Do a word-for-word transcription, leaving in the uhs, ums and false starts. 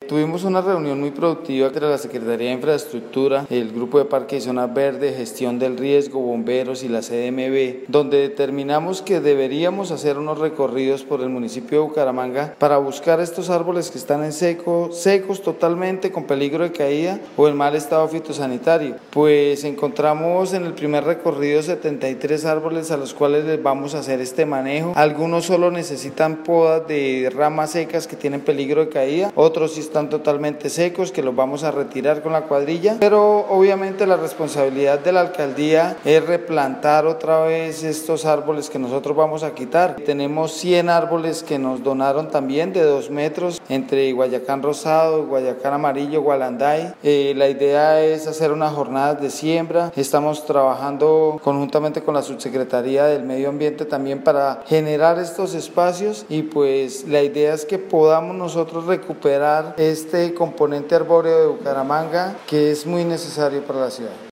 tuvimos una reunión muy productiva entre la Secretaría de Infraestructura, el Grupo de Parques y Zonas Verdes, Gestión del Riesgo, Bomberos y la C D M B, donde determinamos que deberíamos hacer unos recorridos por el municipio de Bucaramanga para buscar estos árboles que están en seco, secos totalmente, con peligro de caída o en mal estado fitosanitario. Pues encontramos en el primer recorrido setenta y tres árboles a los cuales les vamos a hacer este manejo. Algunos solo necesitan podas de ramas secas que tienen peligro de caída, otros sí están totalmente secos que los vamos a retirar con la cuadrilla, pero obviamente la responsabilidad de la alcaldía es replantar otra vez estos árboles que nosotros vamos a quitar. Tenemos cien árboles que nos donaron también de dos metros entre Guayacán Rosado, Guayacán Amarillo, Gualanday. Eh, la idea es hacer unas jornadas de siembra. Estamos trabajando conjuntamente con la Subsecretaría del Medio Ambiente también para generar estos espacios y pues la idea es que podamos nosotros recuperar este componente arbóreo de Bucaramanga que es muy necesario para la ciudad.